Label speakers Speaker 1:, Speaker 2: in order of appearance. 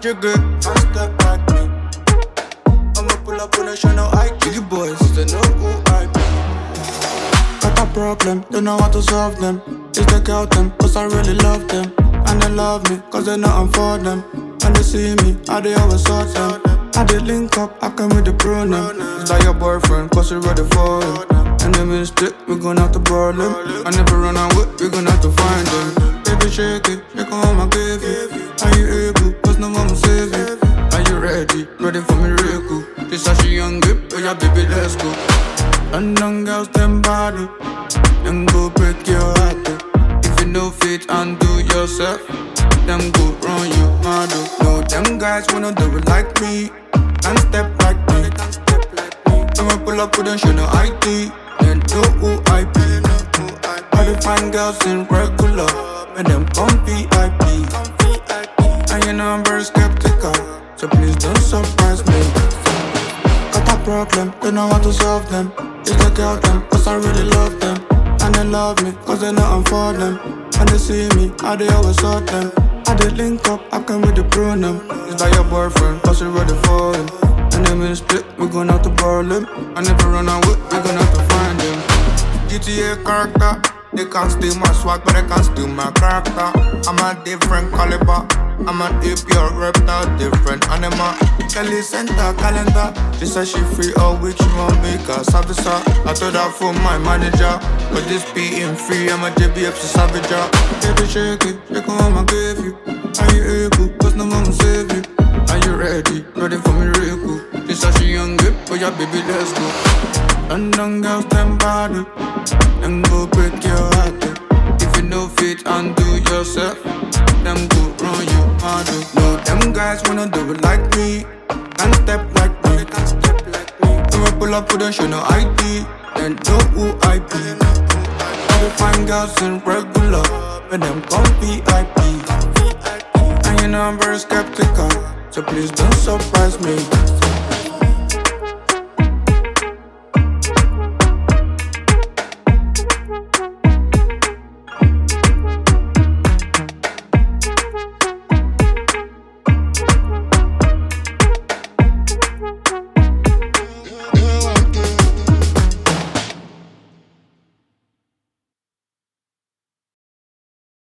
Speaker 1: trigger. One step like me. I'ma pull up on a show, no I Jiggy boys, they know who I be. Got a problem, don't know how to solve them. Just take out them, cause I really love them. And they love me, cause they know I'm for them. And they see me, how they always sort them. How they link up, I come with the pronoun. It's like your boyfriend, cause you're ready for him. And them in stick, we gon' have to borrow them. I never run out with, we gon' have to find them. Baby, shake it, make all I give you. Are you able, cause no one will save you. Are you ready, ready for miracle? This how she young grip, oh yeah baby, let's go. London girls, them body. Them go break your heart, if you know fit and do yourself. Them go run you mad, no, them guys wanna do it like me. Can't step like me. I'ma pull up with a show, no ID. Then know who I be. All the fine girls in regular, and them come VIP. And you know I'm very skeptical, so please don't surprise me. Got a problem, don't know how to solve them. Just take out them, cause I really love them. And they love me, cause they know I'm for them. And they see me, how they always sort them. How they link up, I come with the pronoun. It's like your boyfriend, cause you're ready for him. And them in split, we gon' have to borrow them. I never run out with, we gon' have to find them. GTA character, they can't steal my swag, but they can't steal my character. I'm a different caliber, I'm an APR reptile, different animal. Kelly Center calendar, she said she free all week, she won't make her service. I told her for my manager, but this being free, I'm a JBFC savage. Baby shake it, shake all I'ma give you. Are you able, cause no one will save you. Are you ready, ready for miracle? This how she young grip, oh yeah baby let's go. London girls, them body. Them go break your heart, if you know fit and do yourself. Them go run you hard, no, them guys wanna do it like me. Can't step like me. I'ma pull up with a show, no ID. Then know who I be. All the fine girls in regular, and them come VIP. And you know I'm very skeptical, so please don't surprise me.